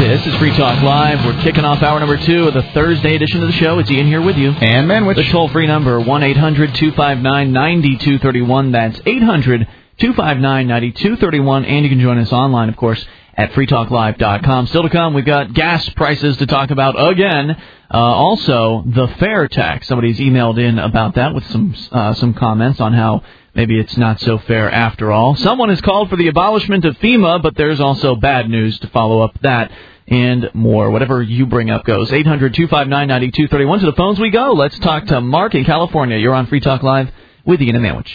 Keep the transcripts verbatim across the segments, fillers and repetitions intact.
This is Free Talk Live. We're kicking off hour number two of the Thursday edition of the show. It's Ian here with you. And Manwich. The toll-free number, one eight hundred two five nine nine two three one. That's eight hundred two five nine nine two three one. And you can join us online, of course, at free talk live dot com. Still to come, we've got gas prices to talk about again. Uh, also, the fair tax. Somebody's emailed in about that with some uh, some comments on how maybe it's not so fair after all. Someone has called for the abolishment of FEMA, but there's also bad news to follow up that and more. Whatever you bring up goes. eight hundred two five nine nine two three one. To the phones we go. Let's talk to Mark in California. You're on Free Talk Live with Ian and Manwich.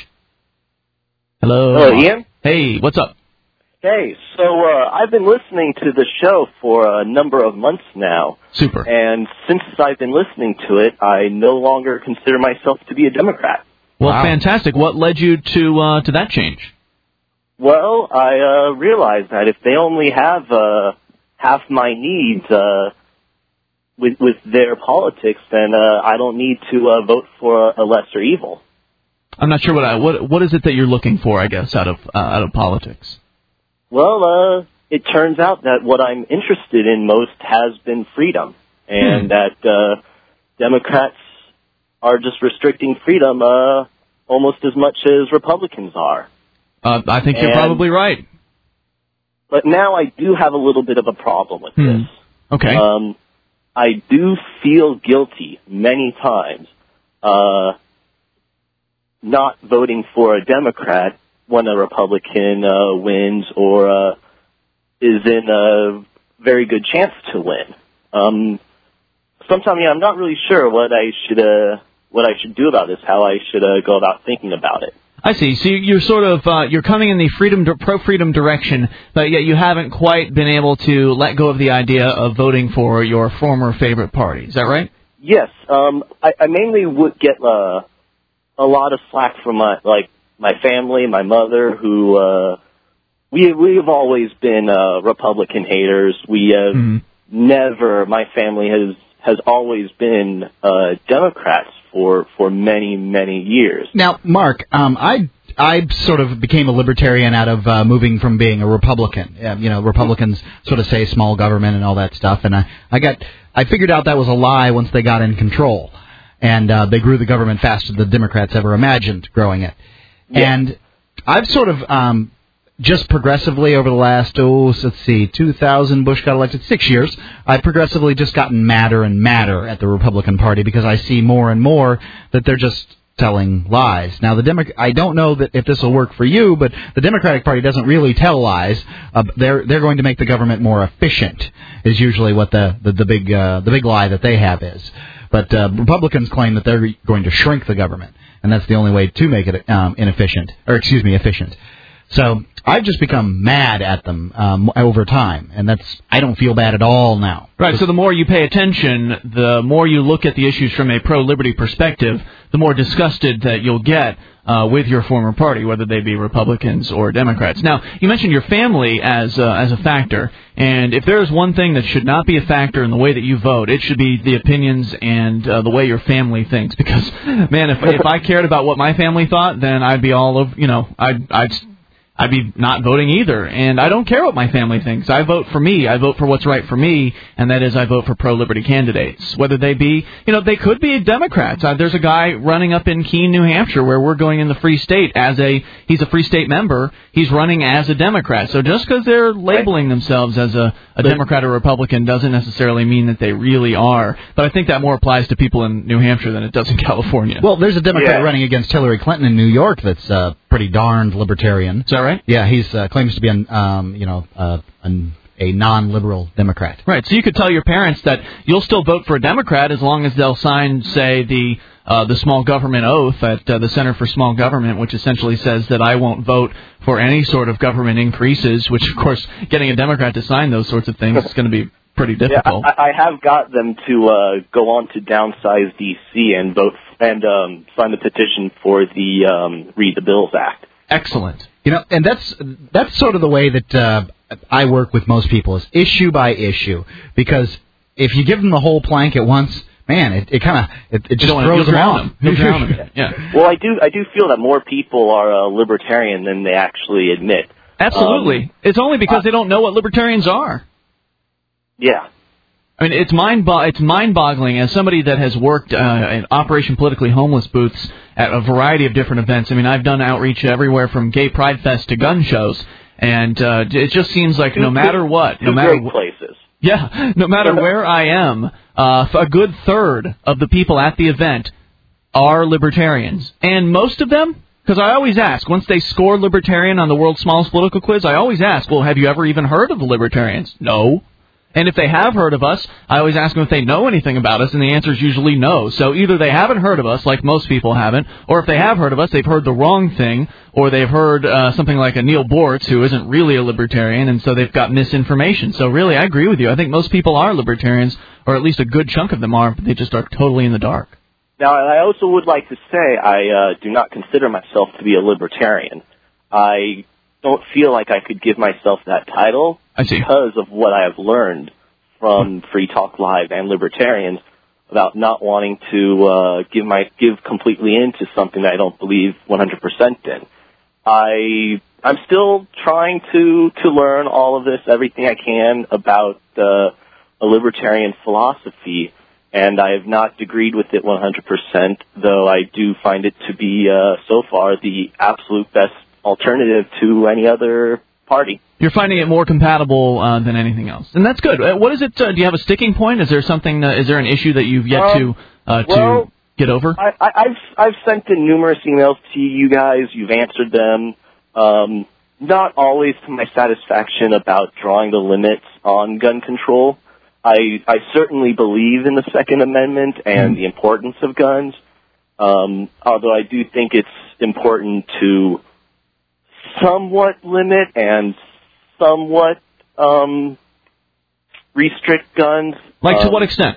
Hello. Hello, Ian. Hey, what's up? Hey, so uh, I've been listening to the show for a number of months now. Super. And since I've been listening to it, I no longer consider myself to be a Democrat. Well, wow. Fantastic. What led you to uh, to that change? Well, I uh, realized that if they only have uh, half my needs uh, with with their politics, then uh, I don't need to uh, vote for a, a lesser evil. I'm not sure what I, what what is it that you're looking for, I guess, out of uh, out of politics. Well, uh, it turns out that what I'm interested in most has been freedom, and hmm. that uh, Democrats are just restricting freedom uh, almost as much as Republicans are. Uh, I think and, you're probably right. But now I do have a little bit of a problem with hmm. this. Okay. Um, I do feel guilty many times uh, not voting for a Democrat when a Republican uh, wins or uh, is in a very good chance to win. Um, sometimes, yeah, I'm not really sure what I should uh, what I should do about this, how I should uh, go about thinking about it. I see. So you're sort of uh, you're coming in the freedom pro-freedom direction, but yet you haven't quite been able to let go of the idea of voting for your former favorite party. Is that right? Yes. Um, I, I mainly would get uh, a lot of slack from my like. my family, my mother, who, uh, we, we've always been, uh, Republican haters. We have mm-hmm. never, my family has, has always been, uh, Democrats for, for many, many years. Now, Mark, um, I, I sort of became a libertarian out of, uh, moving from being a Republican. Uh, you know, Republicans sort of say small government and all that stuff, and I, I got, I figured out that was a lie once they got in control. And, uh, they grew the government faster than the Democrats ever imagined growing it. Yeah. And I've sort of um, just progressively over the last, oh, let's see, two thousand, Bush got elected, six years, I've progressively just gotten madder and madder at the Republican Party because I see more and more that they're just telling lies. Now, the Demo- I don't know that if this will work for you, but the Democratic Party doesn't really tell lies. Uh, they're they're going to make the government more efficient is usually what the, the, the, big, uh, the big lie that they have is. But uh, Republicans claim that they're going to shrink the government. And that's the only way to make it um, inefficient, or excuse me, efficient. So I've just become mad at them um, over time, and that's I don't feel bad at all now. Right, so the more you pay attention, the more you look at the issues from a pro-liberty perspective, the more disgusted that you'll get uh, with your former party, whether they be Republicans or Democrats. Now, you mentioned your family as uh, as a factor, and if there is one thing that should not be a factor in the way that you vote, it should be the opinions and uh, the way your family thinks. Because, man, if if I cared about what my family thought, then I'd be all of, you know, I'd I'd I'd be not voting either. And I don't care what my family thinks. I vote for me. I vote for what's right for me, and that is I vote for pro-liberty candidates. Whether they be, you know, they could be Democrats. Uh, there's a guy running up in Keene, New Hampshire, where we're going in the Free State as a, he's a Free State member. He's running as a Democrat. So just because they're labeling themselves as a, a Democrat or Republican doesn't necessarily mean that they really are. But I think that more applies to people in New Hampshire than it does in California. Well, there's a Democrat yeah. running against Hillary Clinton in New York that's uh, pretty darned libertarian. Is that right? Yeah, he uh, claims to be an, um, you know, uh, an, a non-liberal Democrat. Right. So you could tell your parents that you'll still vote for a Democrat as long as they'll sign, say, the uh, the small government oath at uh, the Center for Small Government, which essentially says that I won't vote for any sort of government increases. Which, of course, getting a Democrat to sign those sorts of things is going to be pretty difficult. Yeah, I, I have got them to uh, go on to downsize D C and vote and um, sign the petition for the um, Read the Bills Act. Excellent. You know, and that's that's sort of the way that uh, I work with most people is issue by issue. Because if you give them the whole plank at once, man, it, it kind of it, it just throws them off. Them. them. Yeah. Well, I do I do feel that more people are uh, libertarian than they actually admit. Absolutely. Um, it's only because uh, they don't know what libertarians are. Yeah. I mean, it's mind bo- it's mind-boggling as somebody that has worked uh, in Operation Politically Homeless booths at a variety of different events. I mean, I've done outreach everywhere from Gay Pride Fest to gun shows, and uh, it just seems like two, no matter what, two no matter great wh- places. Yeah, no matter where I am, uh, a good third of the people at the event are libertarians, and most of them. Because I always ask, once they score libertarian on the world's smallest political quiz, I always ask, well, have you ever even heard of the libertarians? No. And if they have heard of us, I always ask them if they know anything about us, and the answer is usually no. So either they haven't heard of us, like most people haven't, or if they have heard of us, they've heard the wrong thing, or they've heard uh, something like a Neil Bortz, who isn't really a libertarian, and so they've got misinformation. So really, I agree with you. I think most people are libertarians, or at least a good chunk of them are, but they just are totally in the dark. Now, I also would like to say I uh, do not consider myself to be a libertarian. I don't feel like I could give myself that title I see. because of what I have learned from Free Talk Live and libertarians about not wanting to uh, give my give completely into something that I don't believe one hundred percent in. I I'm still trying to to learn all of this, everything I can about uh, a libertarian philosophy. And I have not degreed with it one hundred percent, though I do find it to be, uh, so far, the absolute best alternative to any other party. You're finding it more compatible uh, than anything else, and that's good. Uh, what is it? Uh, do you have a sticking point? Is there something? Uh, is there an issue that you've yet um, to uh, to well, get over? I, I, I've I've sent in numerous emails to you guys. You've answered them. Um, not always to my satisfaction about drawing the limits on gun control. I, I certainly believe in the Second Amendment and the importance of guns, um, although I do think it's important to somewhat limit and somewhat um, restrict guns. Like um, to what extent?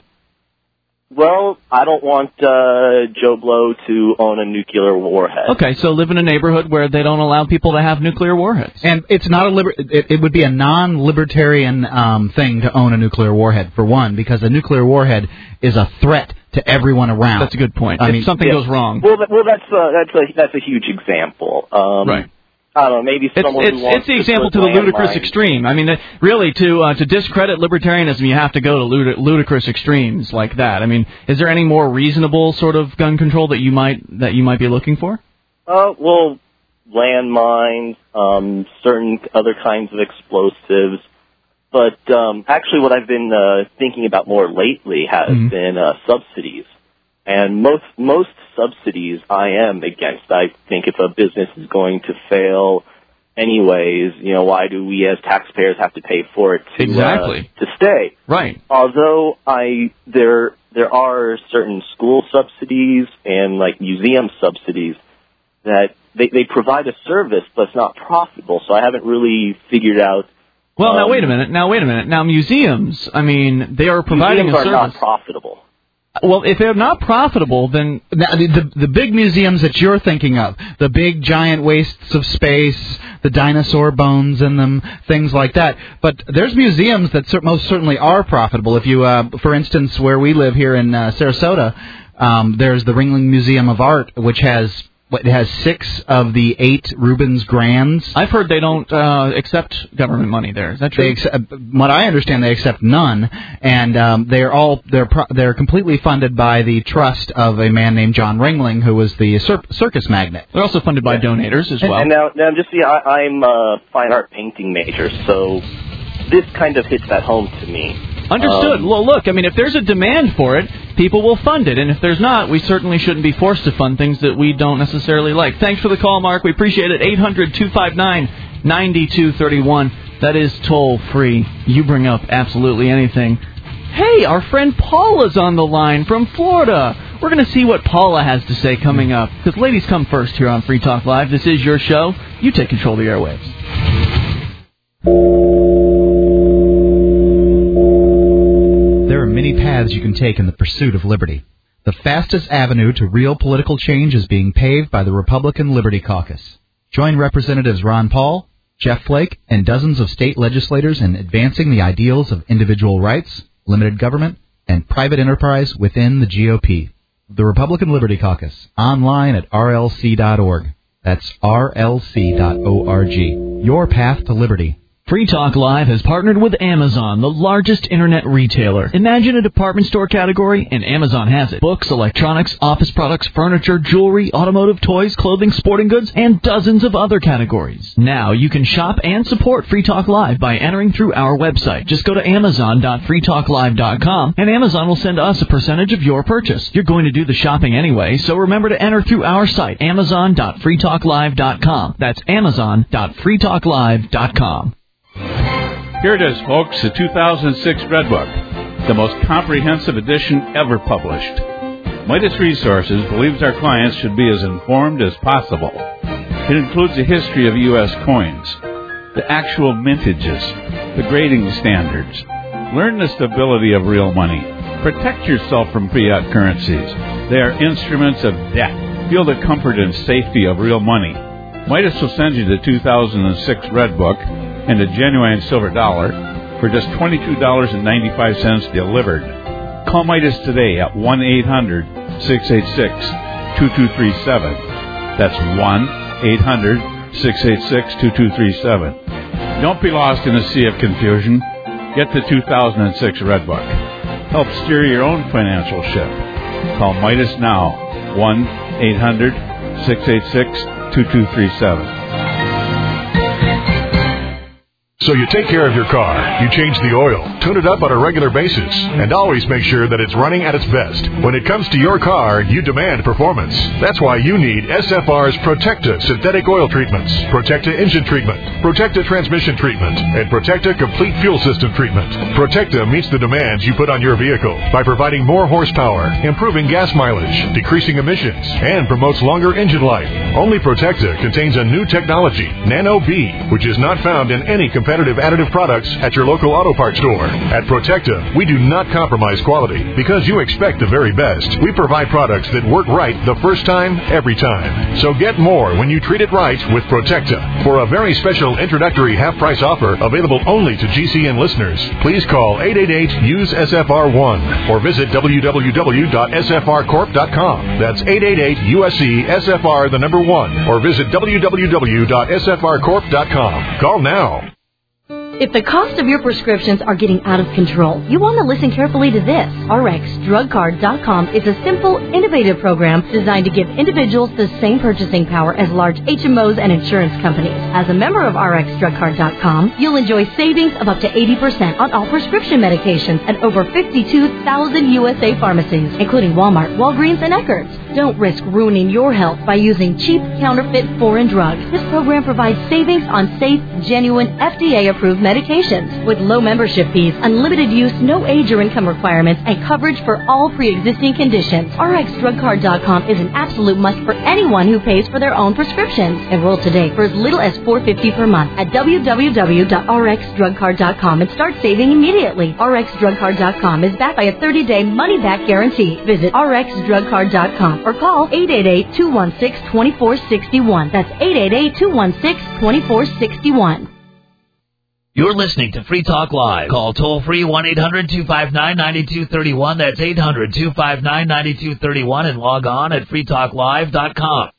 Well, I don't want uh, Joe Blow to own a nuclear warhead. Okay, so live in a neighborhood where they don't allow people to have nuclear warheads. And it's not a liber- it, it would be a non-libertarian um, thing to own a nuclear warhead, for one, because a nuclear warhead is a threat to everyone around. That's a good point. I if mean, something yeah. goes wrong. Well, that, well, that's a, that's a that's a huge example. Um, right. I don't know, maybe It's, someone it's, who wants it's the example to put the ludicrous landmines- extreme. I mean, uh, really, to uh, to discredit libertarianism, you have to go to lud- ludicrous extremes like that. I mean, is there any more reasonable sort of gun control that you might that you might be looking for? Uh, well, landmines, um, certain other kinds of explosives. But um, actually what I've been uh, thinking about more lately has Mm-hmm. been uh, subsidies. And most most subsidies I am against. I think if a business is going to fail anyways, you know, why do we as taxpayers have to pay for it to, Exactly. uh, to stay? Right. Although I there there are certain school subsidies and like museum subsidies that they, they provide a service, but it's not profitable. So I haven't really figured out. Well, now um, wait a minute. Now wait a minute. Now museums, I mean, they are providing museums a are service. not profitable. Well, if they're not profitable, then Now, the, the the big museums that you're thinking of, the big giant wastes of space, the dinosaur bones in them, things like that. But there's museums that cer- most certainly are profitable. If you, uh, for instance, where we live here in uh, Sarasota, um, there's the Ringling Museum of Art, which has what it has six of the eight Rubens Grands. I've heard they don't uh, accept government money there. Is that true? They accept, what I understand, they accept none, and um, they're all they're pro- they're completely funded by the trust of a man named John Ringling, who was the cir- circus magnate. They're also funded by donators as And, well. and now, now just see, I, I'm a fine art painting major, so this kind of hits that home to me. Understood. Um, Well, look, I mean, if there's a demand for it, people will fund it. And if there's not, we certainly shouldn't be forced to fund things that we don't necessarily like. Thanks for the call, Mark. We appreciate it. eight hundred two five nine nine two three one. That is toll-free. You bring up absolutely anything. Hey, our friend Paula's on the line from Florida. We're going to see what Paula has to say coming up. Because ladies come first here on Free Talk Live. This is your show. You take control of the airwaves. There are many paths you can take in the pursuit of liberty. The fastest avenue to real political change is being paved by the Republican Liberty Caucus. Join Representatives Ron Paul, Jeff Flake, and dozens of state legislators in advancing the ideals of individual rights, limited government, and private enterprise within the G O P. The Republican Liberty Caucus, online at R L C dot org. That's R L C dot org. Your path to liberty. Free Talk Live has partnered with Amazon, the largest internet retailer. Imagine a department store category, and Amazon has it. Books, electronics, office products, furniture, jewelry, automotive, toys, clothing, sporting goods, and dozens of other categories. Now you can shop and support Free Talk Live by entering through our website. Just go to amazon dot free talk live dot com, and Amazon will send us a percentage of your purchase. You're going to do the shopping anyway, so remember to enter through our site, amazon dot free talk live dot com. That's amazon dot free talk live dot com. Here it is, folks, the two thousand six Red Book, the most comprehensive edition ever published. Midas Resources believes our clients should be as informed as possible. It includes a history of U S coins, the actual mintages, the grading standards. Learn the stability of real money. Protect yourself from fiat currencies. They are instruments of debt. Feel the comfort and safety of real money. Midas will send you the two thousand six Red Book and a genuine silver dollar for just twenty-two dollars and ninety-five cents delivered. Call Midas today at one eight hundred six eight six two two three seven. That's one eight hundred six eight six two two three seven. Don't be lost in a sea of confusion. Get the two thousand six Red Book. Help steer your own financial ship. Call Midas now, one eight hundred six eight six two two three seven. So you take care of your car, you change the oil, tune it up on a regular basis, and always make sure that it's running at its best. When it comes to your car, you demand performance. That's why you need S F R's Protecta synthetic oil treatments, Protecta engine treatment, Protecta transmission treatment, and Protecta complete fuel system treatment. Protecta meets the demands you put on your vehicle by providing more horsepower, improving gas mileage, decreasing emissions, and promotes longer engine life. Only Protecta contains a new technology, Nano B, which is not found in any competitive additive products at your local auto parts store. At Protecta, we do not compromise quality because you expect the very best. We provide products that work right the first time, every time. So get more when you treat it right with Protecta. For a very special introductory half-price offer available only to G C N listeners, please call eight eight eight U S E S F R one or visit w w w dot s f r corp dot com. That's eight eight eight U S E S F R the number one or visit w w w dot s f r corp dot com. Call now. If the cost of your prescriptions are getting out of control, you want to listen carefully to this. R X drug card dot com is a simple, innovative program designed to give individuals the same purchasing power as large H M Os and insurance companies. As a member of R X drug card dot com, you'll enjoy savings of up to eighty percent on all prescription medications at over fifty-two thousand U S A pharmacies, including Walmart, Walgreens, and Eckerd's. Don't risk ruining your health by using cheap, counterfeit, foreign drugs. This program provides savings on safe, genuine, F D A-approved medications with low membership fees, unlimited use, no age or income requirements, and coverage for all pre-existing conditions. R X drug card dot com is an absolute must for anyone who pays for their own prescriptions. Enroll today for as little as four dollars and fifty cents per month at w w w dot r x drug card dot com and start saving immediately. R X drug card dot com is backed by a thirty-day money-back guarantee. Visit r x drug card dot com or call eight eight eight, two one six, two four six one. That's eight eight eight, two one six, two four six one. You're listening to Free Talk Live. Call toll-free one eight hundred two five nine nine two three one. That's eight hundred two five nine nine two three one and log on at free talk live dot com.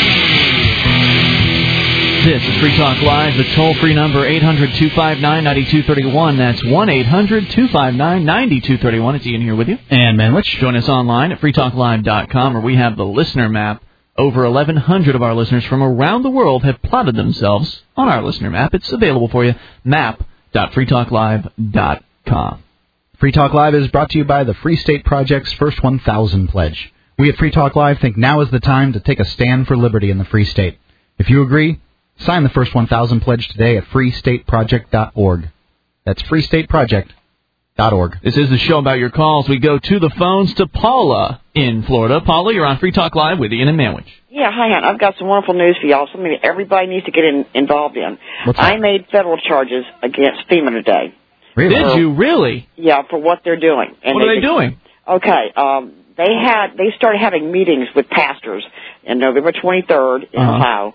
This is Free Talk Live, the toll-free number eight hundred two five nine nine two three one. That's one eight hundred two five nine nine two three one. It's Ian here with you. And Manwich. Join us online at free talk live dot com, where we have the listener map. Over eleven hundred of our listeners from around the world have plotted themselves on our listener map. It's available for you, map dot free talk live dot com. Free Talk Live is brought to you by the Free State Project's First one thousand Pledge. We at Free Talk Live think now is the time to take a stand for liberty in the Free State. If you agree, sign the First one thousand Pledge today at free state project dot org. That's free state project dot org. This is the show about your calls. We go to the phones to Paula in Florida. Paula, you're on Free Talk Live with Ian and Manwich. Yeah, hi, hon. I've got some wonderful news for y'all, something that everybody needs to get in, involved in. What's I that? made federal charges against FEMA today. Really? Did you really? Yeah, for what they're doing. And What are they just- doing? Okay, um, they had they started having meetings with pastors on November twenty-third in Uh-huh. Ohio,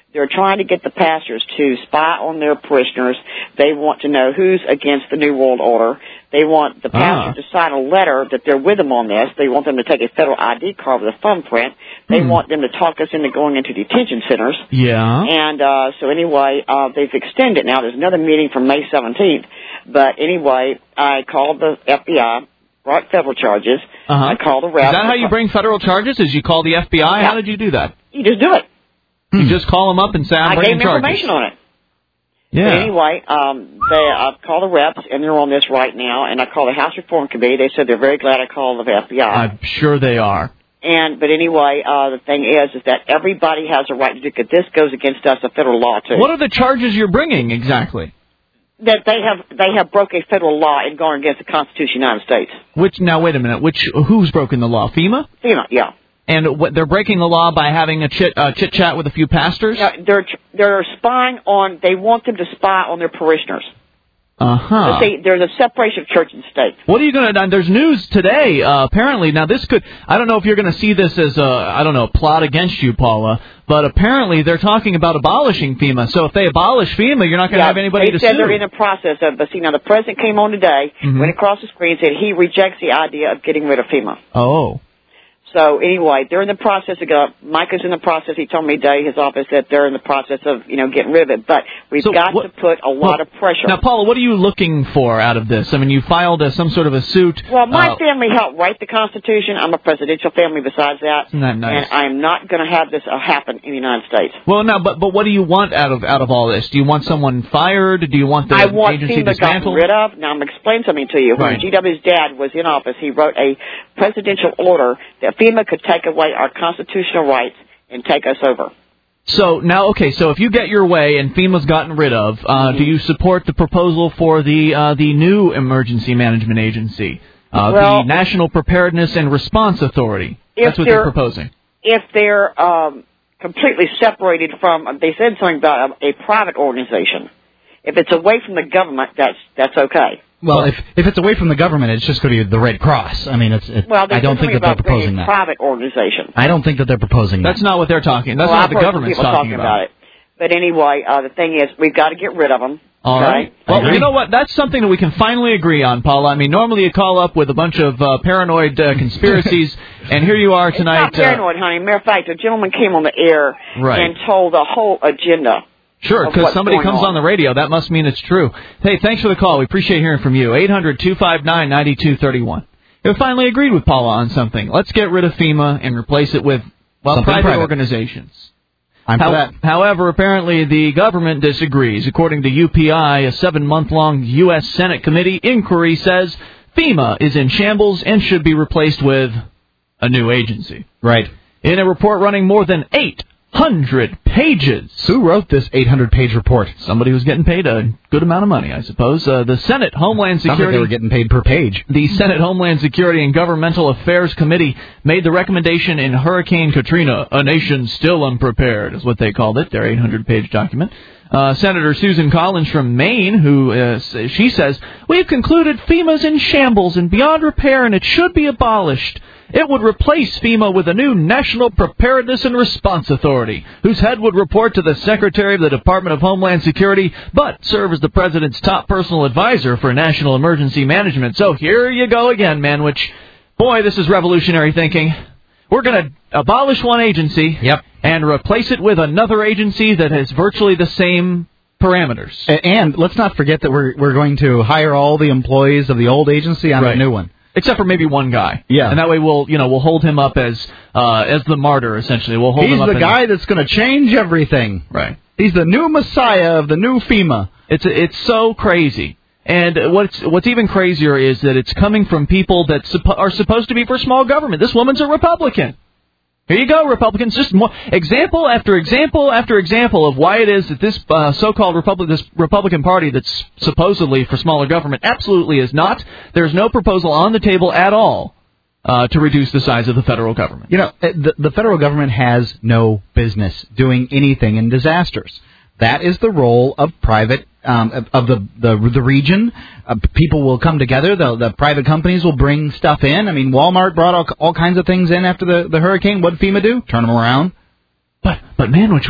They're trying to get the pastors to spy on their parishioners. They want to know who's against the New World Order. They want the pastor ah. to sign a letter that they're with them on this. They want them to take a federal I D card with a thumbprint. They hmm. want them to talk us into going into detention centers. Yeah. And uh, so anyway, uh, they've extended now. There's another meeting for May seventeenth. But anyway, I called the F B I, brought federal charges. Uh-huh. I called the rep. Is that how you bring federal charges? Is you call the F B I? Yeah. How did you do that? You just do it. You just call them up and say, I'm I bringing gave them charges. information on it. Yeah. But anyway, um, they, I've called the reps, and they're on this right now, and I called the House Reform Committee. They said they're very glad I called the F B I. I'm sure they are. And But anyway, uh, the thing is, is that everybody has a right to do it. This goes against us, a federal law, too. What are the charges you're bringing, exactly? That they have they have broke a federal law and gone against the Constitution of the United States. Which, now, wait a minute. Which Who's broken the law? FEMA? FEMA, yeah. And what, they're breaking the law by having a chit uh, chit chat with a few pastors? Yeah, they're they're spying on. They want them to spy on their parishioners. Uh huh. See, there's a separation of church and state. What are you going to? There's news today. Uh, apparently, now this could. I don't know if you're going to see this as a I don't know plot against you, Paula. But apparently, they're talking about abolishing FEMA. So if they abolish FEMA, you're not going to yeah, have anybody they to said sue. They're in the process of. But see, now the president came on today, mm-hmm. went across the screen, and said he rejects the idea of getting rid of FEMA. Oh. So anyway, they're in the process of go. Micah's in the process. He told me today, his office, that they're in the process of, you know, getting rid of it. But we've so got what, to put a lot well, of pressure. Now, Paula, what are you looking for out of this? I mean, you filed uh, some sort of a suit. Well, my uh, family helped write the Constitution. I'm a presidential family besides that. Isn't that nice? And I'm not going to have this uh, happen in the United States. Well, now, but but what do you want out of out of all this? Do you want someone fired? Do you want the I want agency FEMA gotten dismantled? rid of. Now, I'm going to explain something to you. Right. When G W's dad was in office, he wrote a presidential order that FEMA could take away our constitutional rights and take us over. So now, okay, so if you get your way and FEMA's gotten rid of, uh, mm-hmm. do you support the proposal for the uh, the new emergency management agency, uh, well, the National Preparedness and Response Authority? That's what they're, they're proposing. If they're um, completely separated from, they said something about a, a private organization. If it's away from the government, that's that's okay. Well, if if it's away from the government, it's just going to be the Red Cross. I mean, it's. It, well, I don't think that they're proposing that. Private organization. I don't think that they're proposing that. That's not what they're talking. That's well, not I've what the government's talking, talking about. about. it. But anyway, uh, the thing is, we've got to get rid of them. All okay? right. Well, you know what? That's something that we can finally agree on, Paula. I mean, normally you call up with a bunch of uh, paranoid uh, conspiracies, and here you are tonight. It's not paranoid, uh, honey. Matter of fact, a gentleman came on the air right. and told the whole agenda. Sure, because somebody comes on. on the radio. That must mean it's true. Hey, thanks for the call. We appreciate hearing from you. eight hundred two five nine nine two three one. We finally agreed with Paula on something. Let's get rid of FEMA and replace it with, well, private, private organizations. I'm for How, that. However, apparently the government disagrees. According to U P I, a seven-month-long U S Senate committee inquiry says FEMA is in shambles and should be replaced with a new agency. Right. In a report running more than eight hundred pages. Who wrote this eight hundred page report? Somebody was getting paid a good amount of money, I suppose. Uh, the Senate Homeland Security... Sounds like they were getting paid per page. The Senate Homeland Security and Governmental Affairs Committee made the recommendation in Hurricane Katrina, a nation still unprepared, is what they called it, their eight hundred page document. Uh, Senator Susan Collins from Maine, who uh, she says, we've concluded FEMA's in shambles and beyond repair, and it should be abolished. It would replace FEMA with a new National Preparedness and Response Authority, whose head would report to the Secretary of the Department of Homeland Security, but serve as the President's top personal advisor for national emergency management. So here you go again, Manwich. Boy, this is revolutionary thinking. We're going to abolish one agency yep. and replace it with another agency that has virtually the same parameters. And let's not forget that we're we're going to hire all the employees of the old agency on right. a new one. Except for maybe one guy. Yeah. And that way we'll, you know, we'll hold him up as uh, as the martyr, essentially. We'll hold He's him up the guy that's going to change everything. Right. He's the new messiah of the new FEMA. It's it's so crazy. And what's what's even crazier is that it's coming from people that suppo- are supposed to be for small government. This woman's a Republican. Here you go, Republicans. Just more example after example after example of why it is that this uh, so-called Republic, this Republican Party that's supposedly for smaller government absolutely is not. There's no proposal on the table at all uh, to reduce the size of the federal government. You know, the, the federal government has no business doing anything in disasters. That is the role of private, um, of the the, the region. Uh, people will come together. The, the private companies will bring stuff in. I mean, Walmart brought all, all kinds of things in after the, the hurricane. What did FEMA do? Turn them around. But, but man, which,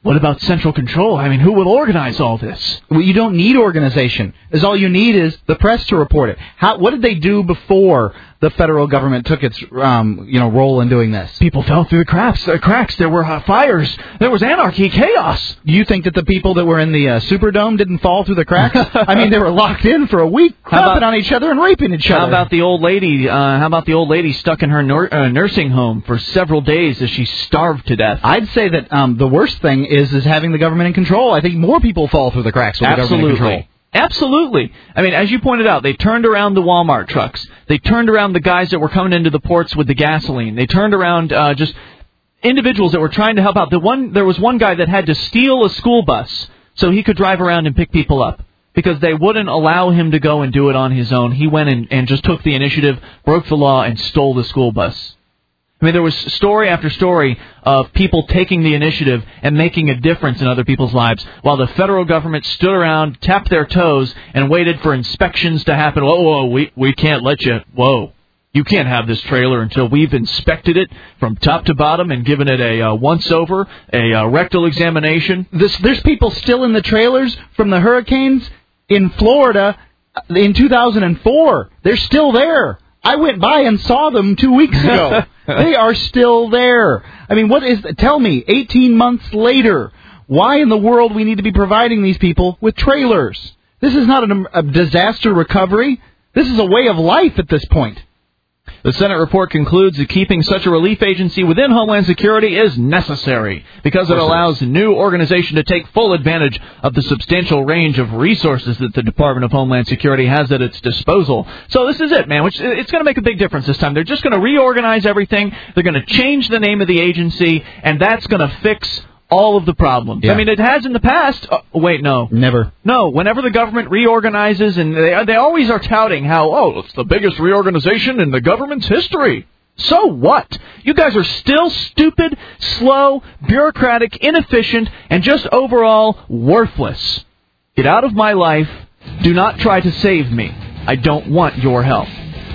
What about central control? I mean, who will organize all this? Well, you don't need organization. Is all you need is the press to report it. How? What did they do before the federal government took its um, you know role in doing this? People fell through the cracks. Uh, cracks. There were uh, fires. There was anarchy, chaos. You think that the people that were in the uh, Superdome didn't fall through the cracks? I mean, they were locked in for a week, crapping on each other and raping each other. How about the old lady? Uh, how about the old lady stuck in her nur- uh, nursing home for several days as she starved to death? I'd say that um, the worst thing is is having the government in control. I think more people fall through the cracks with Absolutely. the government in control. Absolutely. I mean, as you pointed out, they turned around the Walmart trucks. They turned around the guys that were coming into the ports with the gasoline. They turned around uh, just individuals that were trying to help out. The one there was one guy that had to steal a school bus so he could drive around and pick people up because they wouldn't allow him to go and do it on his own. He went and, and just took the initiative, broke the law, and stole the school bus. I mean, there was story after story of people taking the initiative and making a difference in other people's lives while the federal government stood around, tapped their toes, and waited for inspections to happen. Whoa, whoa, we, we can't let you. Whoa. You can't have this trailer until we've inspected it from top to bottom and given it a uh, once-over, a uh, rectal examination. This, there's people still in the trailers from the hurricanes in Florida in two thousand four. They're still there. I went by and saw them two weeks ago. They are still there. I mean, what is... Tell me, eighteen months later, why in the world we need to be providing these people with trailers? This is not an, a disaster recovery. This is a way of life at this point. The Senate report concludes that keeping such a relief agency within Homeland Security is necessary because it allows a new organization to take full advantage of the substantial range of resources that the Department of Homeland Security has at its disposal. So this is it, man. Which it's going to make a big difference this time. They're just going to reorganize everything. They're going to change the name of the agency, and that's going to fix all of the problems. Yeah. I mean, it has in the past. Oh, wait, no. Never. No, whenever the government reorganizes, and they, they always are touting how, oh, it's the biggest reorganization in the government's history. So what? You guys are still stupid, slow, bureaucratic, inefficient, and just overall worthless. Get out of my life. Do not try to save me. I don't want your help.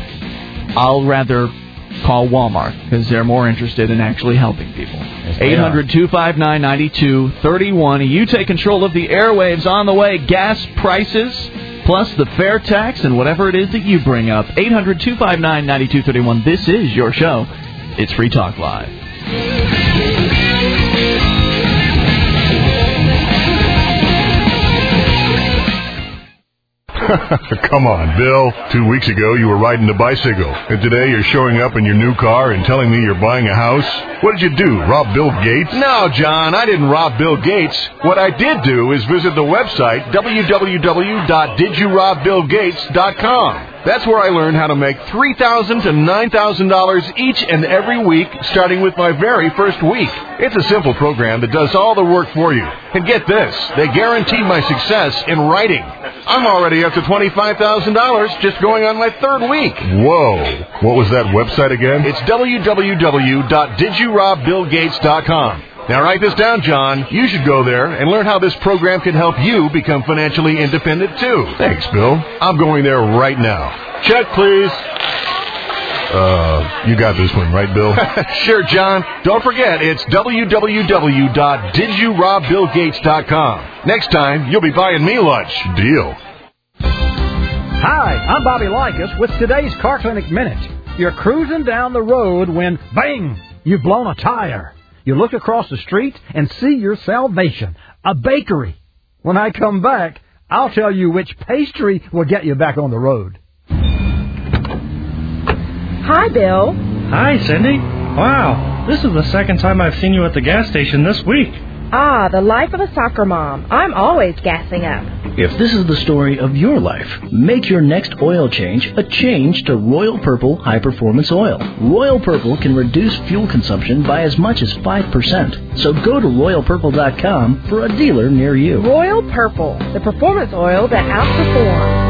I'll rather call Walmart because they're more interested in actually helping people. eight hundred, two five nine, nine two three one. You take control of the airwaves on the way. Gas prices, plus the fair tax, and whatever it is that you bring up. eight hundred, two five nine, nine two three one. This is your show. It's Free Talk Live. Come on, Bill. Two weeks ago, you were riding a bicycle. And today, you're showing up in your new car and telling me you're buying a house? What did you do, rob Bill Gates? No, John, I didn't rob Bill Gates. What I did do is visit the website, w w w dot did you rob bill gates dot com. That's where I learned how to make three thousand dollars to nine thousand dollars each and every week, starting with my very first week. It's a simple program that does all the work for you. And get this, they guarantee my success in writing. I'm already up to twenty-five thousand dollars just going on my third week. Whoa. What was that website again? It's w w w dot did you rob bill gates dot com. Now write this down, John. You should go there and learn how this program can help you become financially independent, too. Thanks, Bill. I'm going there right now. Check, please. Uh, you got this one, right, Bill? Sure, John. Don't forget, it's w w w dot did you rob bill gates dot com. Next time, you'll be buying me lunch. Deal. Hi, I'm Bobby Likas with today's Car Clinic Minute. You're cruising down the road when, bang, you've blown a tire. You look across the street and see your salvation, a bakery. When I come back, I'll tell you which pastry will get you back on the road. Hi, Bill. Hi, Cindy. Wow, this is the second time I've seen you at the gas station this week. Ah, the life of a soccer mom. I'm always gassing up. If this is the story of your life, make your next oil change a change to Royal Purple High Performance Oil. Royal Purple can reduce fuel consumption by as much as five percent. So go to royal purple dot com for a dealer near you. Royal Purple, the performance oil that outperforms.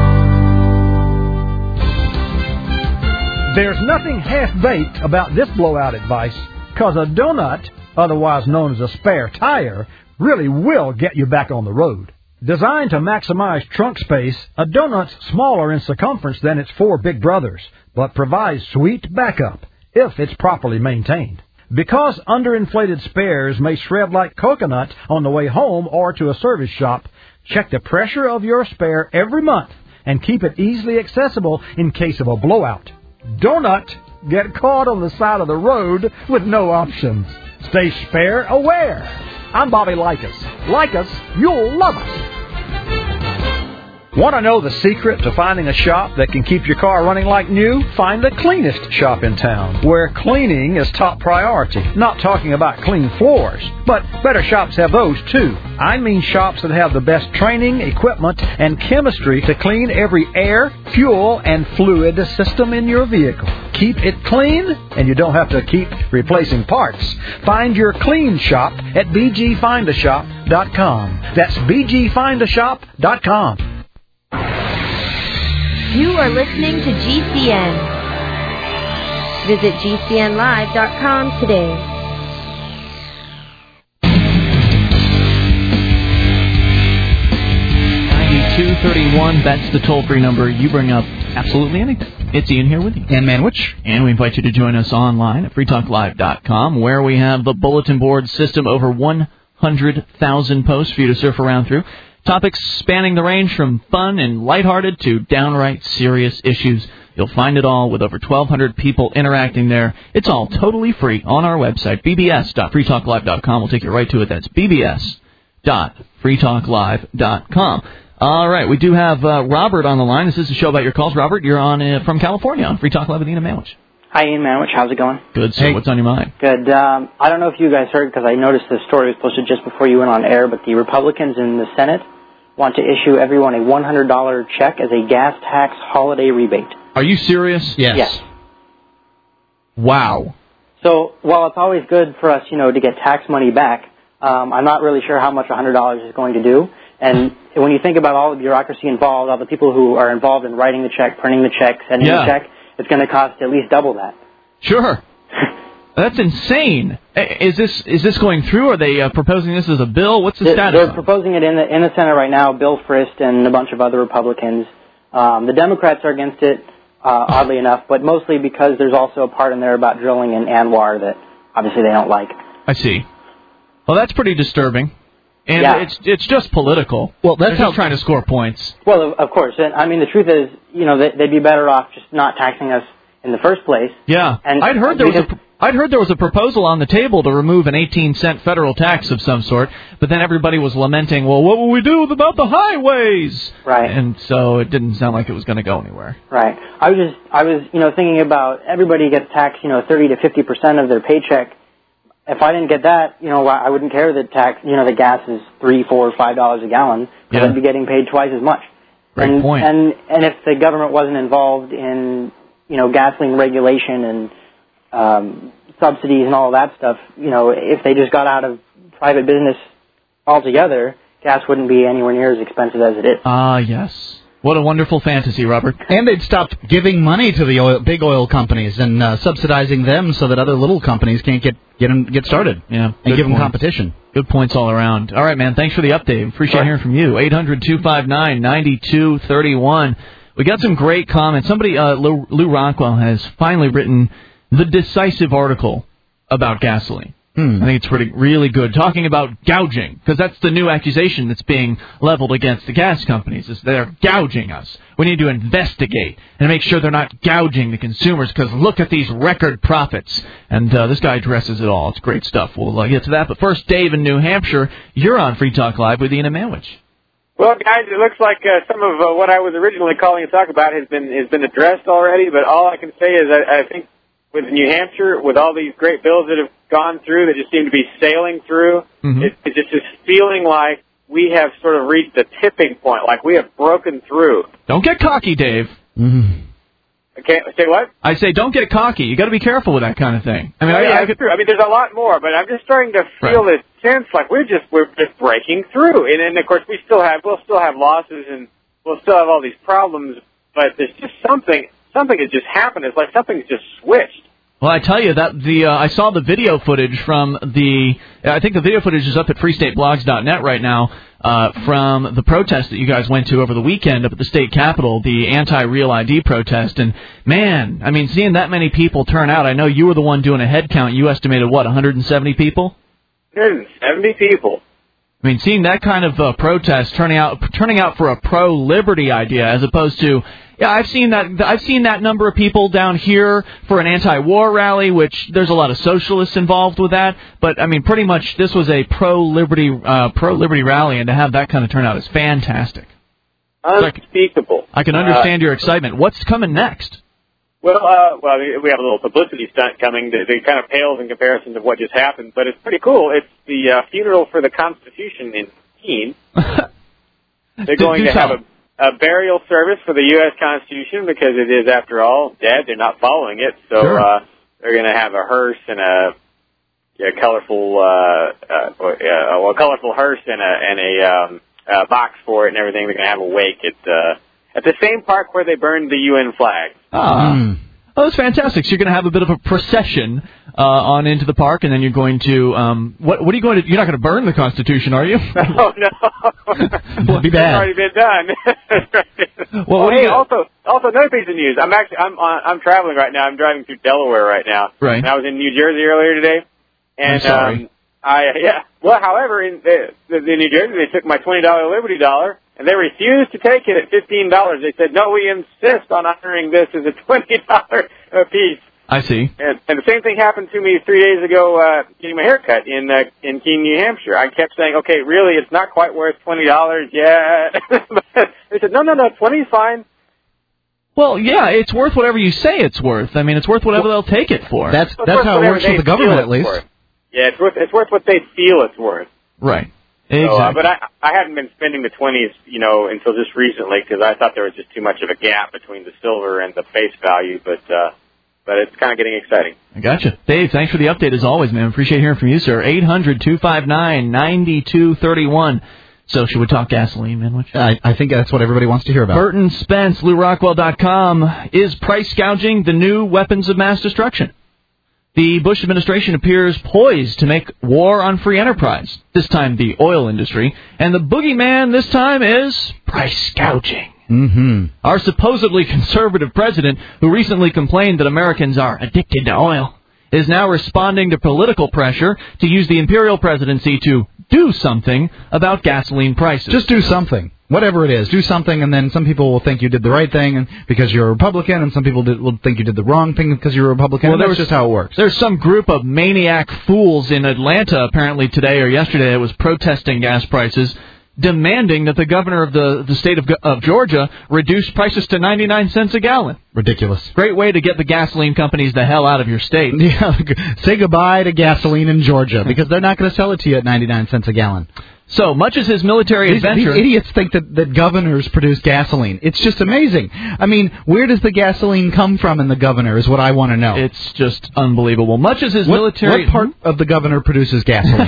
There's nothing half-baked about this blowout advice, because a donut, otherwise known as a spare tire, really will get you back on the road. Designed to maximize trunk space, a donut's smaller in circumference than its four big brothers, but provides sweet backup if it's properly maintained. Because underinflated spares may shred like coconut on the way home or to a service shop, check the pressure of your spare every month and keep it easily accessible in case of a blowout. Donut get caught on the side of the road with no options. Stay spare aware. I'm Bobby Likas. Like us, you'll love us. Want to know the secret to finding a shop that can keep your car running like new? Find the cleanest shop in town, where cleaning is top priority. Not talking about clean floors, but better shops have those too. I mean shops that have the best training, equipment, and chemistry to clean every air, fuel, and fluid system in your vehicle. Keep it clean, and you don't have to keep replacing parts. Find your clean shop at b g find a shop dot com. That's b g find a shop dot com. You are listening to G C N. Visit g c n live dot com today. ninety-two thirty-one, that's the toll-free number. You bring up absolutely anything. It's Ian here with you. And Manwich. And we invite you to join us online at free talk live dot com, where we have the bulletin board system, over one hundred thousand posts for you to surf around through. Topics spanning the range from fun and lighthearted to downright serious issues. You'll find it all with over twelve hundred people interacting there. It's all totally free on our website, b b s dot free talk live dot com. We'll take you right to it. That's b b s dot free talk live dot com. All right, we do have uh, Robert on the line. This is a show about your calls. Robert, you're on uh, from California on Free Talk Live with Ian Manwich. Hi, Ian Manwich. How's it going? Good, sir. Hey. What's on your mind? Good. Um, I don't know if you guys heard, because I noticed the story was posted just before you went on air, but the Republicans in the Senate want to issue everyone a one hundred dollars check as a gas tax holiday rebate. Are you serious? Yes. Yes. Wow. So while it's always good for us, you know, to get tax money back, um, I'm not really sure how much one hundred dollars is going to do. And when you think about all the bureaucracy involved, all the people who are involved in writing the check, printing the check, sending yeah. the check, it's going to cost at least double that. Sure. That's insane. Is this is this going through? Are they uh, proposing this as a bill? What's the they're, status? They're proposing it in the in the Senate right now. Bill Frist and a bunch of other Republicans. Um, the Democrats are against it, uh, oddly enough, but mostly because there's also a part in there about drilling in Anwar that obviously they don't like. I see. Well, that's pretty disturbing. And yeah. it's it's just political. Well, that's They're how just trying to score points. Well, of, of course. And I mean, the truth is, you know, they, they'd be better off just not taxing us in the first place. Yeah. And I'd heard there was a I'd heard there was a proposal on the table to remove an eighteen cent federal tax of some sort, but then everybody was lamenting, well, what will we do about the highways? Right. And so it didn't sound like it was going to go anywhere. Right. I was just I was, you know, thinking about everybody gets taxed, you know, thirty to fifty percent of their paycheck. If I didn't get that, you know, I wouldn't care that tax, you know, the gas is three, four, five dollars a gallon, because yeah. I'd be getting paid twice as much. Great and, point. And and if the government wasn't involved in, you know, gasoline regulation and um, subsidies and all that stuff, you know, if they just got out of private business altogether, gas wouldn't be anywhere near as expensive as it is. Ah, uh, yes. What a wonderful fantasy, Robert. And they'd stopped giving money to the oil, big oil companies and uh, subsidizing them so that other little companies can't get get, them, get started. Yeah, and give points. them competition. Good points all around. All right, man, thanks for the update. Appreciate sure. hearing from you. eight hundred two five nine nine two three one. We got some great comments. Somebody, uh, Lou, Lou Rockwell, has finally written the decisive article about gasoline. Hmm. I think it's pretty, really good. Talking about gouging, because that's the new accusation that's being leveled against the gas companies, is they're gouging us. We need to investigate and make sure they're not gouging the consumers, because look at these record profits. And uh, this guy addresses it all. It's great stuff. We'll uh, get to that. But first, Dave in New Hampshire, you're on Free Talk Live with Ian Manwich. Well, guys, it looks like uh, some of uh, what I was originally calling to talk about has been has been addressed already. But all I can say is I, I think with New Hampshire, with all these great bills that have gone through that just seem to be sailing through, mm-hmm. it, it just is feeling like we have sort of reached a tipping point, like we have broken through. Don't get cocky, Dave. Mm-hmm. Okay, say what? I say don't get cocky. You got to be careful with that kind of thing. I mean, oh, I, yeah, I that's could... true. I mean, there's a lot more, but I'm just starting to feel right. this sense like we're just we're just breaking through. And then of course we still have we'll still have losses and we'll still have all these problems, but there's just something something has just happened. It's like something's just switched. Well, I tell you that the uh, I saw the video footage from the I think the video footage is up at free state blogs dot net right now uh, from the protest that you guys went to over the weekend up at the state capitol, the anti-Real I D protest. And man, I mean, seeing that many people turn out, I know you were the one doing a head count. You estimated what, one hundred seventy people? one hundred seventy people. I mean, seeing that kind of uh, protest turning out turning out for a pro-liberty idea as opposed to, yeah, I've seen that I've seen that number of people down here for an anti-war rally, which there's a lot of socialists involved with that. But I mean, pretty much this was a pro-liberty uh, pro-liberty rally, and to have that kind of turnout is fantastic. Unspeakable. I can understand uh, your excitement. What's coming next? Well, uh, well, we have a little publicity stunt coming that, that kind of pales in comparison to what just happened, but it's pretty cool. It's the uh, funeral for the Constitution in Keene. They're going to have a, a burial service for the U S Constitution because it is, after all, dead. They're not following it, so sure. uh, they're going to have a hearse and a, a colorful, uh, uh, uh, well, a colorful hearse and a and a, um, a box for it and everything. They're going to have a wake at uh, at the same park where they burned the U N flag. Ah. Mm. Oh, that's fantastic. So you're going to have a bit of a procession uh, on into the park, and then you're going to, um, what What are you going to, you're not going to burn the Constitution, are you? Oh, no. That'd be bad. It's already been done. Well, oh, what hey, you also, also another piece of news. I'm actually, I'm on, I'm traveling right now. I'm driving through Delaware right now. Right. And I was in New Jersey earlier today. And, I'm sorry. Um, I, yeah. Well, however, in, uh, in New Jersey, they took my twenty dollar Liberty Dollar. And they refused to take it at fifteen dollars. They said, no, we insist on honoring this as a twenty dollars a piece. I see. And, and the same thing happened to me three days ago uh, getting my hair cut in uh, in Keene, New Hampshire. I kept saying, okay, really, it's not quite worth twenty dollars yet. They said, no, no, no, twenty is fine. Well, yeah, it's worth whatever you say it's worth. I mean, it's worth whatever they'll take it for. That's that's how it works with the government, at least. Worth. Yeah, it's worth it's worth what they feel it's worth. Right. Exactly. So, uh, but I, I hadn't been spending the twenties, you know, until just recently because I thought there was just too much of a gap between the silver and the face value. But uh, but it's kind of getting exciting. I gotcha. Dave, thanks for the update as always, man. Appreciate hearing from you, sir. eight hundred two five nine nine two three one. So should we talk gasoline, man? What I, I think that's what everybody wants to hear about. Burton Spence, Lou Rockwell dot com. Is price gouging the new weapons of mass destruction? The Bush administration appears poised to make war on free enterprise, this time the oil industry, and the boogeyman this time is price gouging. Mm-hmm. Our supposedly conservative president, who recently complained that Americans are addicted to oil, is now responding to political pressure to use the imperial presidency to do something about gasoline prices. Just do something. Whatever it is, do something, and then some people will think you did the right thing and because you're a Republican, and some people did, will think you did the wrong thing because you're a Republican. Well, that's was, just how it works. There's some group of maniac fools in Atlanta, apparently today or yesterday, that was protesting gas prices, demanding that the governor of the, the state of, of Georgia reduce prices to ninety-nine cents a gallon. Ridiculous. Great way to get the gasoline companies the hell out of your state. Yeah, say goodbye to gasoline in Georgia, because they're not going to sell it to you at ninety-nine cents a gallon. So, much as his military these, adventure... These idiots think that, that governors produce gasoline. It's just amazing. I mean, where does the gasoline come from in the governor is what I want to know. It's just unbelievable. Much as his what, military... What part of the governor produces gasoline?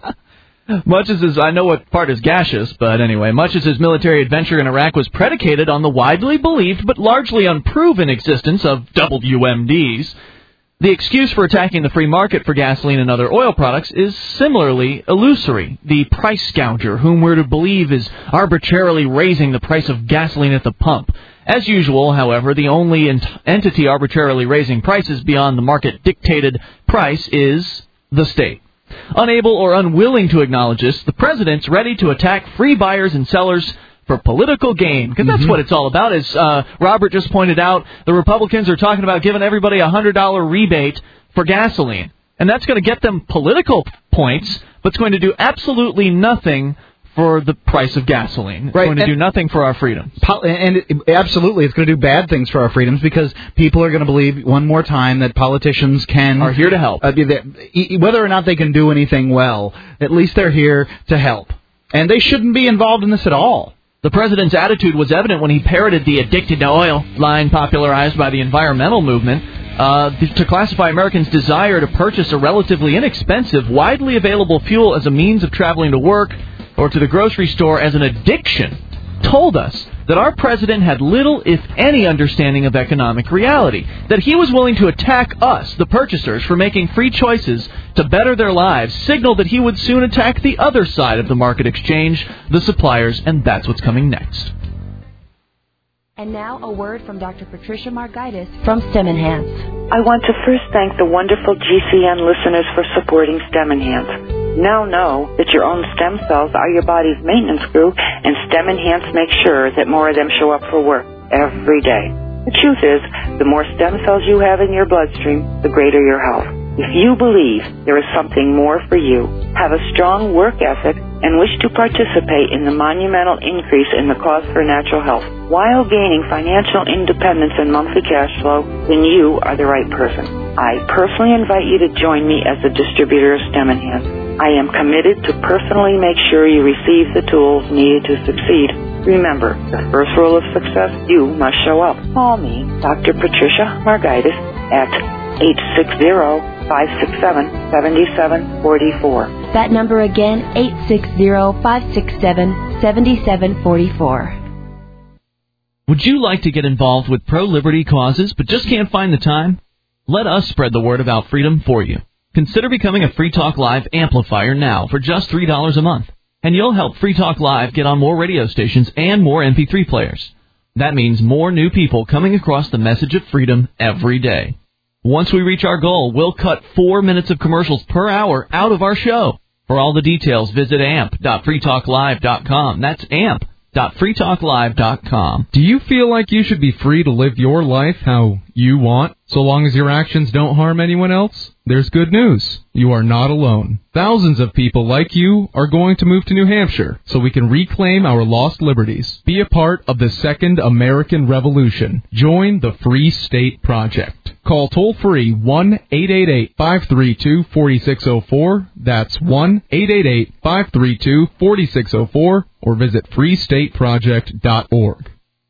Much as his... I know what part is gaseous, but anyway. Much as his military adventure in Iraq was predicated on the widely believed but largely unproven existence of W M Ds... The excuse for attacking the free market for gasoline and other oil products is similarly illusory. The price gouger, whom we're to believe is arbitrarily raising the price of gasoline at the pump. As usual, however, the only ent- entity arbitrarily raising prices beyond the market-dictated price is the state. Unable or unwilling to acknowledge this, the president's ready to attack free buyers and sellers for political gain, because that's mm-hmm. what it's all about. As uh, Robert just pointed out, the Republicans are talking about giving everybody a one hundred dollars rebate for gasoline. And that's going to get them political points, but it's going to do absolutely nothing for the price of gasoline. It's right. going to and do nothing for our freedoms. Po- and it, absolutely, it's going to do bad things for our freedoms, because people are going to believe one more time that politicians can... Are here to help. Uh, whether or not they can do anything well, at least they're here to help. And they shouldn't be involved in this at all. The president's attitude was evident when he parroted the addicted to oil line popularized by the environmental movement uh, to classify Americans' desire to purchase a relatively inexpensive, widely available fuel as a means of traveling to work or to the grocery store as an addiction. Told us that our president had little, if any, understanding of economic reality, that he was willing to attack us, the purchasers, for making free choices to better their lives, signaled that he would soon attack the other side of the market exchange, the suppliers, and that's what's coming next. And now a word from Doctor Patricia Margaitis from STEM Enhance. I want to first thank the wonderful G C N listeners for supporting STEM Enhance. Now know that your own stem cells are your body's maintenance crew, and STEM Enhance makes sure that more of them show up for work every day. The truth is, the more stem cells you have in your bloodstream, the greater your health. If you believe there is something more for you, have a strong work ethic, and wish to participate in the monumental increase in the cost for natural health while gaining financial independence and monthly cash flow, then you are the right person. I personally invite you to join me as a distributor of STEM Enhance. I am committed to personally make sure you receive the tools needed to succeed. Remember, the first rule of success, you must show up. Call me, Doctor Patricia Margaitis, at eight six zero, five six seven, seven seven four four. That number again, eight six zero, five six seven, seven seven four four. Would you like to get involved with pro-liberty causes but just can't find the time? Let us spread the word about freedom for you. Consider becoming a Free Talk Live amplifier now for just three dollars a month, and you'll help Free Talk Live get on more radio stations and more M P three players. That means more new people coming across the message of freedom every day. Once we reach our goal, we'll cut four minutes of commercials per hour out of our show. For all the details, visit amp dot free talk live dot com. That's amp dot free talk live dot com. Do you feel like you should be free to live your life how you want, so long as your actions don't harm anyone else? There's good news. You are not alone. Thousands of people like you are going to move to New Hampshire so we can reclaim our lost liberties. Be a part of the Second American Revolution. Join the Free State Project. Call toll-free one eight eight eight, five three two, four six zero four. That's one eight eight eight, five three two, four six zero four or visit free state project dot org.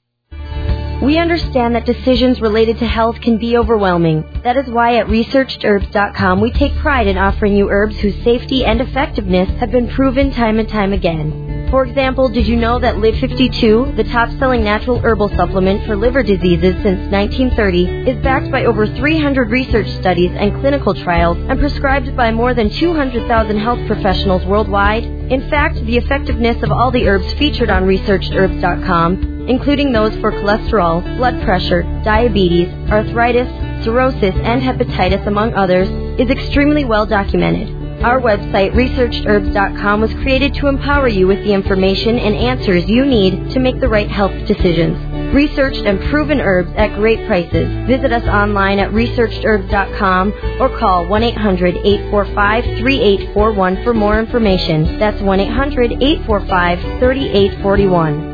We understand that decisions related to health can be overwhelming. That is why at researched herbs dot com we take pride in offering you herbs whose safety and effectiveness have been proven time and time again. For example, did you know that Live fifty-two, the top-selling natural herbal supplement for liver diseases since nineteen thirty, is backed by over three hundred research studies and clinical trials and prescribed by more than two hundred thousand health professionals worldwide? In fact, the effectiveness of all the herbs featured on researched herbs dot com, including those for cholesterol, blood pressure, diabetes, arthritis, cirrhosis, and hepatitis, among others, is extremely well documented. Our website, researched herbs dot com, was created to empower you with the information and answers you need to make the right health decisions. Researched and proven herbs at great prices. Visit us online at researched herbs dot com or call one eight hundred, eight four five, three eight four one for more information. That's one eight hundred, eight four five, three eight four one.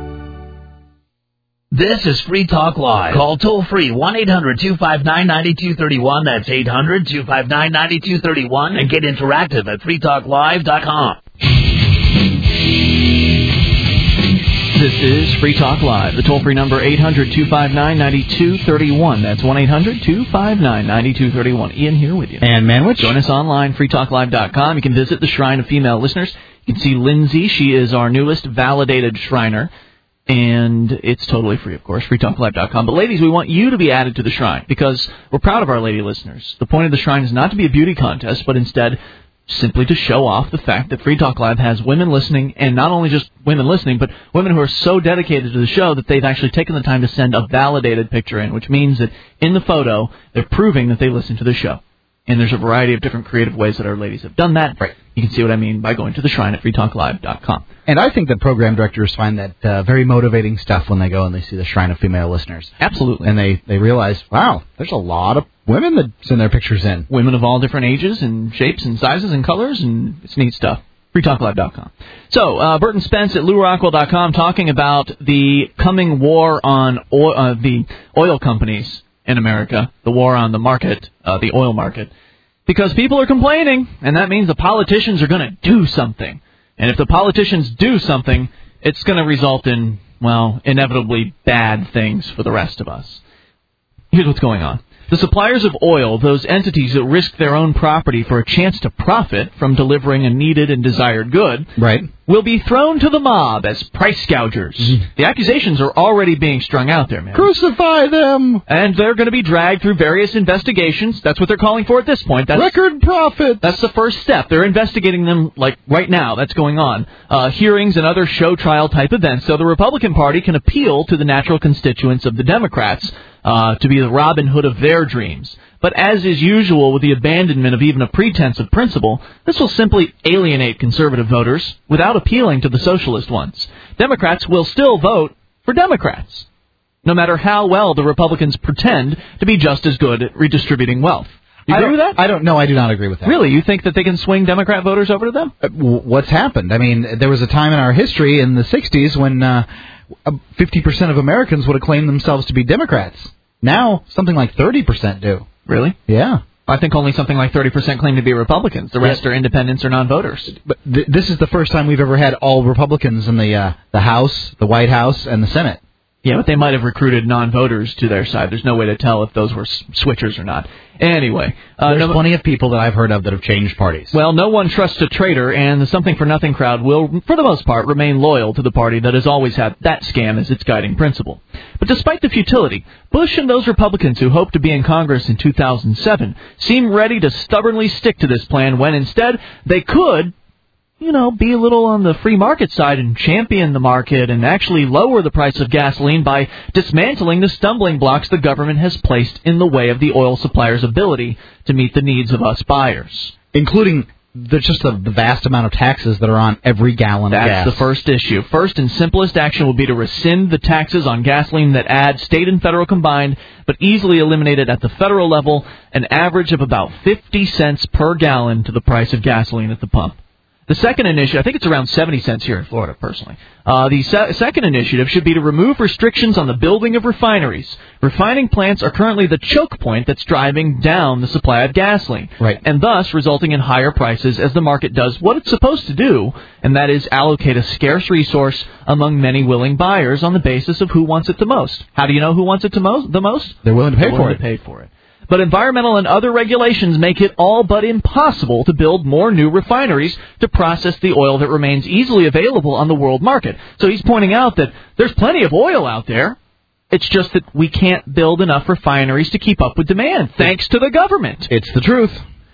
This is Free Talk Live. Call toll-free one eight hundred, two five nine, nine two three one. That's eight hundred, two five nine, nine two three one. And get interactive at free talk live dot com. This is Free Talk Live. The toll-free number, eight hundred, two five nine, nine two three one. That's one eight hundred, two five nine, nine two three one. Ian here with you. And Manwich. Join us online, free talk live dot com. You can visit the Shrine of Female Listeners. You can see Lindsay. She is our newest validated Shriner. And it's totally free, of course, free talk live dot com. But, ladies, we want you to be added to the Shrine because we're proud of our lady listeners. The point of the Shrine is not to be a beauty contest, but instead simply to show off the fact that Free Talk Live has women listening, and not only just women listening, but women who are so dedicated to the show that they've actually taken the time to send a validated picture in, which means that in the photo, they're proving that they listen to the show. And there's a variety of different creative ways that our ladies have done that. Right. You can see what I mean by going to the Shrine at free talk live dot com. And I think that program directors find that uh, very motivating stuff when they go and they see the Shrine of Female Listeners. Absolutely. And they, they realize, wow, there's a lot of women that send their pictures in. Women of all different ages and shapes and sizes and colors, and it's neat stuff. free talk live dot com. So, uh, Burton Spence at lou rockwell dot com talking about the coming war on oil, uh, the oil companies in America, the war on the market, uh, the oil market, because people are complaining, and that means the politicians are going to do something. And if the politicians do something, it's going to result in, well, inevitably bad things for the rest of us. Here's what's going on. The suppliers of oil, those entities that risk their own property for a chance to profit from delivering a needed and desired good, right, will be thrown to the mob as price gougers. Mm-hmm. The accusations are already being strung out there, man. Crucify them! And they're going to be dragged through various investigations. That's what they're calling for at this point. That's, Record profit! That's the first step. They're investigating them, like, right now. That's going on. Uh, hearings and other show trial type events. So the Republican Party can appeal to the natural constituents of the Democrats uh, to be the Robin Hood of their dreams. But as is usual with the abandonment of even a pretense of principle, this will simply alienate conservative voters without appealing to the socialist ones. Democrats will still vote for Democrats, no matter how well the Republicans pretend to be just as good at redistributing wealth. You agree with that? I don't know. I do not agree with that. Really? You think that they can swing Democrat voters over to them? Uh, what's happened? I mean, there was a time in our history in the sixties when uh, fifty percent of Americans would have claimed themselves to be Democrats. Now, something like thirty percent do. Really? Yeah. I think only something like thirty percent claim to be Republicans. The rest yeah. are independents or non-voters. But th- this is the first time we've ever had all Republicans in the uh, the House, the White House, and the Senate. Yeah, but they might have recruited non-voters to their side. There's no way to tell if those were switchers or not. Anyway. Uh, There's no, plenty of people that I've heard of that have changed parties. Well, no one trusts a traitor, and the something-for-nothing crowd will, for the most part, remain loyal to the party that has always had that scam as its guiding principle. But despite the futility, Bush and those Republicans who hoped to be in Congress in two thousand seven seem ready to stubbornly stick to this plan when instead they could, you know, be a little on the free market side and champion the market and actually lower the price of gasoline by dismantling the stumbling blocks the government has placed in the way of the oil supplier's ability to meet the needs of us buyers. Including the, just the, the vast amount of taxes that are on every gallon That's of gas. That's the first issue. First and simplest action would be to rescind the taxes on gasoline that add state and federal combined, but easily eliminated at the federal level, an average of about fifty cents per gallon to the price of gasoline at the pump. The second initiative, I think it's around seventy cents here in Florida, personally. Uh, the se- second initiative should be to remove restrictions on the building of refineries. Refining plants are currently the choke point that's driving down the supply of gasoline, right, and thus resulting in higher prices as the market does what it's supposed to do, and that is allocate a scarce resource among many willing buyers on the basis of who wants it the most. How do you know who wants it the most? The most? They're willing to pay They're for willing it. To pay for it. But environmental and other regulations make it all but impossible to build more new refineries to process the oil that remains easily available on the world market. So he's pointing out that there's plenty of oil out there. It's just that we can't build enough refineries to keep up with demand, thanks to the government. It's the truth.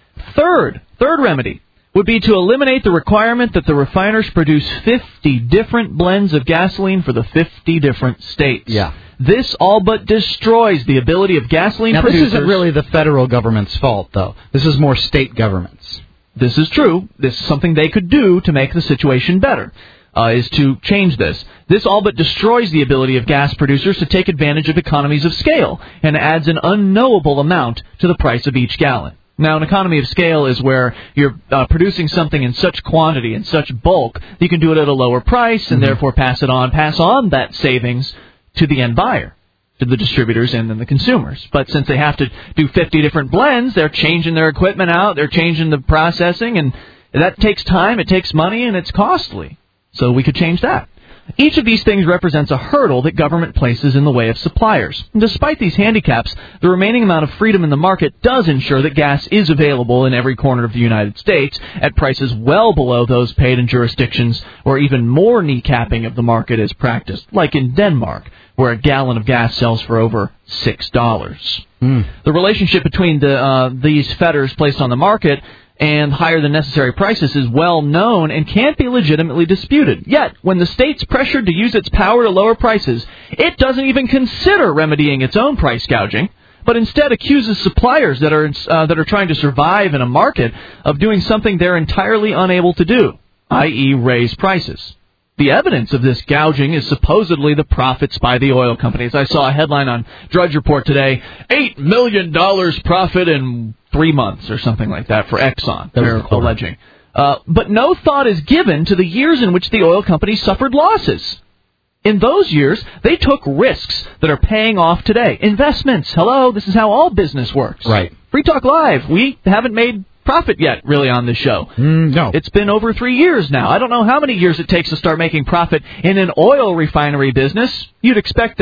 Third, third remedy would be to eliminate the requirement that the refiners produce fifty different blends of gasoline for the fifty different states. Yeah. This all but destroys the ability of gasoline now, producers... Now, this isn't really the federal government's fault, though. This is more state governments. This is true. This is something they could do to make the situation better, uh, is to change this. This all but destroys the ability of gas producers to take advantage of economies of scale and adds an unknowable amount to the price of each gallon. Now, an economy of scale is where you're uh, producing something in such quantity, in such bulk, that you can do it at a lower price and mm-hmm. therefore pass it on, pass on that savings to the end buyer, to the distributors and then the consumers. But since they have to do fifty different blends, they're changing their equipment out, they're changing the processing, and that takes time, it takes money, and it's costly. So we could change that. Each of these things represents a hurdle that government places in the way of suppliers. And despite these handicaps, the remaining amount of freedom in the market does ensure that gas is available in every corner of the United States at prices well below those paid in jurisdictions where even more kneecapping of the market is practiced, like in Denmark, where a gallon of gas sells for over six dollars. Mm. The relationship between the, uh, these fetters placed on the market and higher than necessary prices is well known and can't be legitimately disputed. Yet, when the state's pressured to use its power to lower prices, it doesn't even consider remedying its own price gouging, but instead accuses suppliers that are uh, that are trying to survive in a market of doing something they're entirely unable to do, that is raise prices. The evidence of this gouging is supposedly the profits by the oil companies. I saw a headline on Drudge Report today, eight million dollars profit in three months or something like that for Exxon, they're alleging. Uh, but no thought is given to the years in which the oil companies suffered losses. In those years, they took risks that are paying off today. Investments. Hello, this is how all business works. Right. Free Talk Live. We haven't made profit yet, really, on this show. Mm, no. It's been over three years now. I don't know how many years it takes to start making profit in an oil refinery business. You'd expect that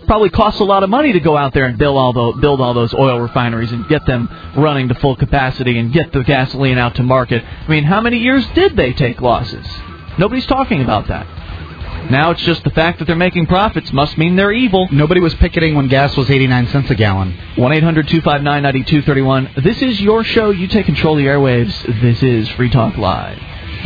probably costs a lot of money to go out there and build all the, build all those oil refineries and get them running to full capacity and get the gasoline out to market. I mean, how many years did they take losses? Nobody's talking about that. Now it's just the fact that they're making profits must mean they're evil. Nobody was picketing when gas was eighty-nine cents a gallon. one eight hundred two five nine nine two three one. This is your show. You take control of the airwaves. This is Free Talk Live.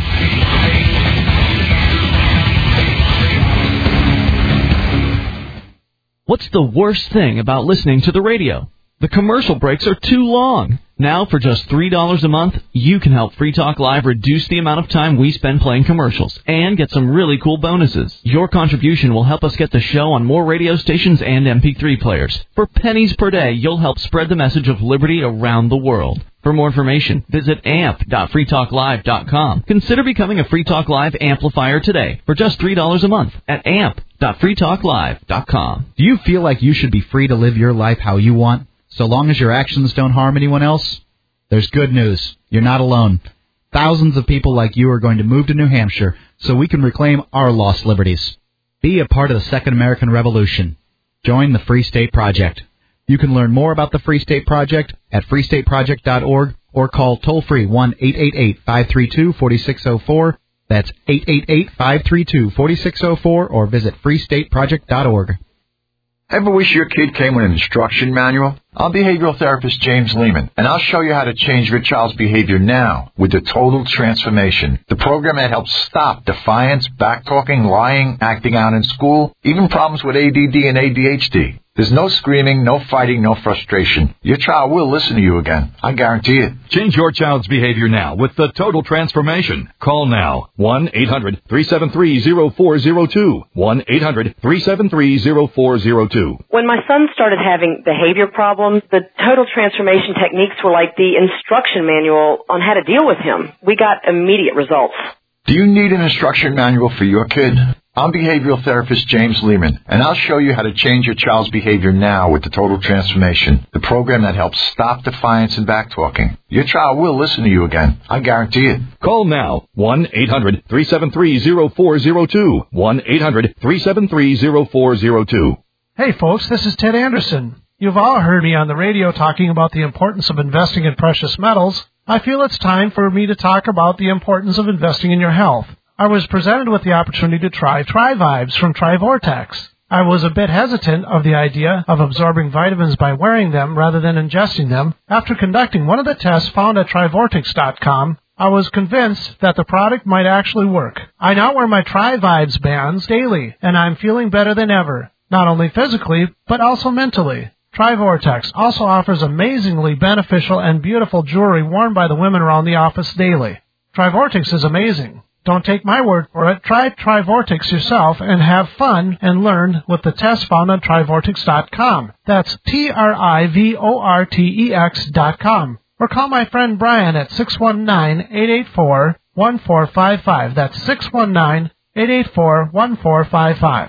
What's the worst thing about listening to the radio? The commercial breaks are too long. Now, for just three dollars a month, you can help Free Talk Live reduce the amount of time we spend playing commercials and get some really cool bonuses. Your contribution will help us get the show on more radio stations and M P three players. For pennies per day, you'll help spread the message of liberty around the world. For more information, visit amp dot free talk live dot com. Consider becoming a Free Talk Live amplifier today for just three dollars a month at amp dot free talk live dot com. Do you feel like you should be free to live your life how you want, so long as your actions don't harm anyone else? There's good news. You're not alone. Thousands of people like you are going to move to New Hampshire so we can reclaim our lost liberties. Be a part of the Second American Revolution. Join the Free State Project. You can learn more about the Free State Project at free state project dot org or call toll-free one eight eight eight, five three two, four six zero four. That's eight eight eight, five three two, four six zero four or visit free state project dot org. Ever wish your kid came with an instruction manual? I'm behavioral therapist James Lehman, and I'll show you how to change your child's behavior now with the Total Transformation, the program that helps stop defiance, backtalking, lying, acting out in school, even problems with A D D and A D H D. There's no screaming, no fighting, no frustration. Your child will listen to you again. I guarantee it. Change your child's behavior now with the Total Transformation. Call now. one eight hundred, three seven three, zero four zero two. one eight hundred, three seven three, zero four zero two. When my son started having behavior problems, the Total Transformation techniques were like the instruction manual on how to deal with him. We got immediate results. Do you need an instruction manual for your kid? I'm behavioral therapist James Lehman, and I'll show you how to change your child's behavior now with the Total Transformation, the program that helps stop defiance and backtalking. Your child will listen to you again. I guarantee it. Call now. one eight hundred, three seven three, zero four zero two. one eight hundred, three seven three, zero four zero two. Hey folks, this is Ted Anderson. You've all heard me on the radio talking about the importance of investing in precious metals. I feel it's time for me to talk about the importance of investing in your health. I was presented with the opportunity to try TriVibes from TriVortex. I was a bit hesitant of the idea of absorbing vitamins by wearing them rather than ingesting them. After conducting one of the tests found at tri vortex dot com, I was convinced that the product might actually work. I now wear my TriVibes bands daily, and I'm feeling better than ever, not only physically, but also mentally. TriVortex also offers amazingly beneficial and beautiful jewelry worn by the women around the office daily. TriVortex is amazing. Don't take my word for it. Try TriVortex yourself and have fun and learn with the test found on tri vortex dot com. That's T R I V O R T E X dot com. Or call my friend Brian at six one nine, eight eight four, one four five five. That's six one nine, eight eight four, one four five five.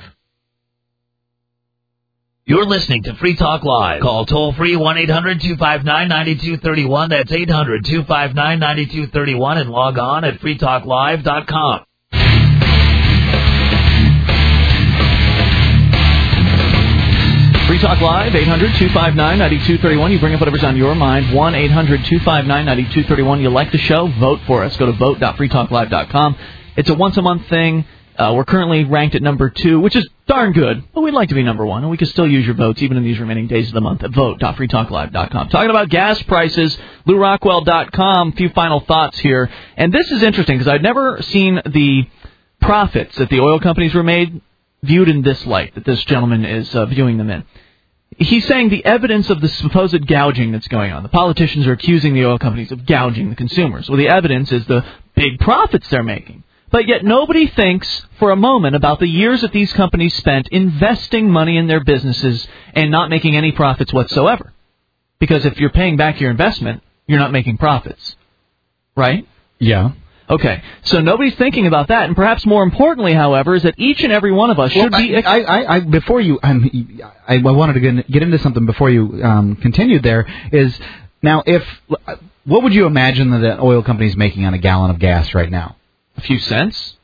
You're listening to Free Talk Live. Call toll-free one eight hundred two five nine nine two three one. That's eight hundred two five nine nine two three one and log on at free talk live dot com. Free Talk Live, eight hundred two five nine nine two three one. You bring up whatever's on your mind. one eight hundred two five nine nine two three one. You like the show? Vote for us. Go to vote dot free talk live dot com. It's a once-a-month thing. Uh, we're currently ranked at number two, which is darn good, but we'd like to be number one, and we can still use your votes even in these remaining days of the month at vote dot free talk live dot com. Talking about gas prices, Lou Rockwell dot com, a few final thoughts here. And this is interesting because I've never seen the profits that the oil companies were made viewed in this light, that this gentleman is uh, viewing them in. He's saying the evidence of the supposed gouging that's going on. The politicians are accusing the oil companies of gouging the consumers. Well, the evidence is the big profits they're making. But yet nobody thinks for a moment about the years that these companies spent investing money in their businesses and not making any profits whatsoever. Because if you're paying back your investment, you're not making profits. Right? Yeah. Okay. So nobody's thinking about that. And perhaps more importantly, however, is that each and every one of us should well, be... I, I, I, before you... Um, I, I wanted to get, get into something before you um, continued there, is now if... What would you imagine that an oil company is making on a gallon of gas right now? A few cents?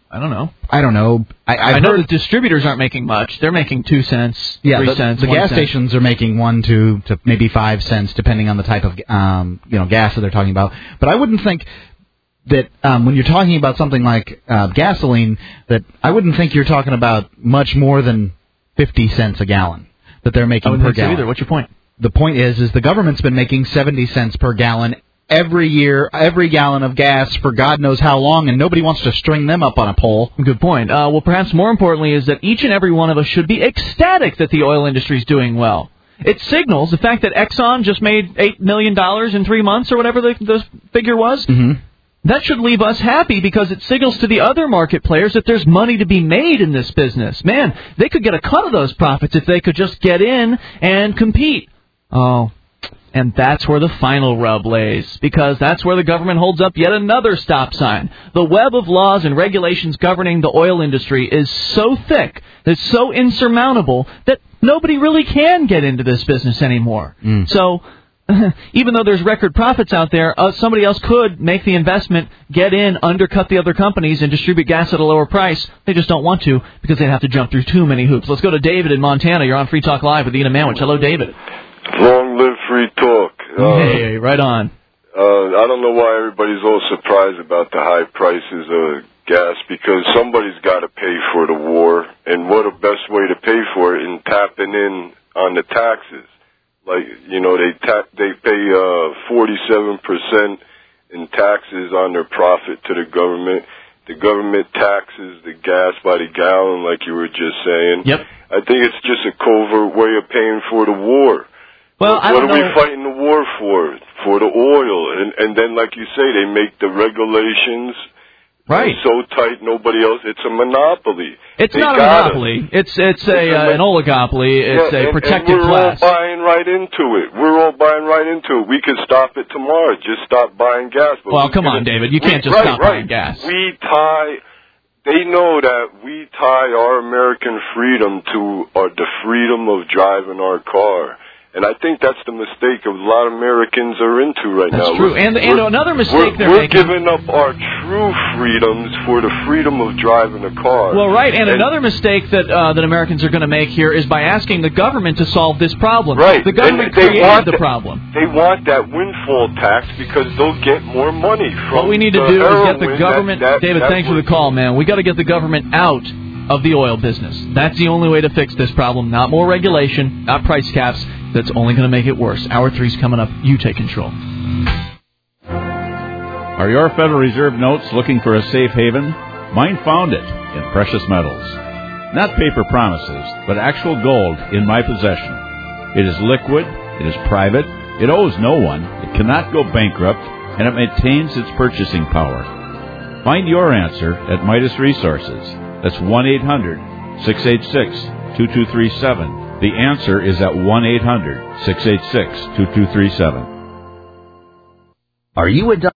I don't know. I don't know. I, I've I know heard, the distributors aren't making much. They're making two cents, yeah, three the, cents. the one gas cent. stations are making one to to maybe five cents, depending on the type of um, you know gas that they're talking about. But I wouldn't think that um, when you're talking about something like uh, gasoline, that I wouldn't think you're talking about much more than fifty cents a gallon that they're making I wouldn't per think so gallon. either. What's your point? The point is, is the government's been making seventy cents per gallon every year, every gallon of gas for God knows how long, and nobody wants to string them up on a pole. Good point. Uh, well, perhaps more importantly is that each and every one of us should be ecstatic that the oil industry is doing well. It signals the fact that Exxon just made eight million dollars in three months or whatever the, the figure was. Mm-hmm. That should leave us happy because it signals to the other market players that there's money to be made in this business. Man, they could get a cut of those profits if they could just get in and compete. Oh, and that's where the final rub lays, because that's where the government holds up yet another stop sign. The web of laws and regulations governing the oil industry is so thick, it's so insurmountable, that nobody really can get into this business anymore. Mm. So even though there's record profits out there, uh, somebody else could make the investment, get in, undercut the other companies, and distribute gas at a lower price. They just don't want to because they'd have to jump through too many hoops. Let's go to David in Montana. You're on Free Talk Live with Ian and Manwich. Hello, David. Long live free talk. Uh, hey, right on. Uh, I don't know why everybody's all surprised about the high prices of gas, because somebody's got to pay for the war, and what a best way to pay for it in tapping in on the taxes. Like, you know, they tap, they pay uh, forty-seven percent in taxes on their profit to the government. The government taxes the gas by the gallon, like you were just saying. Yep. I think it's just a covert way of paying for the war. Well, what I don't what are know. we fighting the war for? For the oil. And, and then, like you say, they make the regulations right so tight nobody else. It's a monopoly. It's They not a gotta- monopoly. It's it's a It's a uh, mon- an oligopoly. It's Yeah, a and- protected and we're class. all buying right into it. We're all buying right into it. We could stop it tomorrow. Just stop buying gas. But Well, who's come gonna- on, David. You we- can't just right, stop right. buying gas. We tie. They know that we tie our American freedom to uh, the freedom of driving our car. And I think that's the mistake a lot of Americans are into right That's now. true. We're- And and we're- another mistake we're, they're we're making. giving up our true freedoms for the freedom of driving a car. Well, right, and, another mistake that uh, that Americans are going to make here is by asking the government to solve this problem. Right. The government And they created want the that- problem. They want that windfall tax because they'll get more money from What we need to the do is get the heroin government. that- that- David, that thanks for the was- call, man. We got to get the government out of the oil business. That's the only way to fix this problem. Not more regulation, not price caps. That's only going to make it worse. Hour three's coming up. You take control. Are your Federal Reserve notes looking for a safe haven? Mine found it in precious metals. Not paper promises, but actual gold in my possession. It is liquid, it is private, it owes no one, it cannot go bankrupt, and it maintains its purchasing power. Find your answer at Midas Resources. That's one eight hundred six eight six two two three seven. The answer is at one eight hundred six eight six two two three seven. Are you a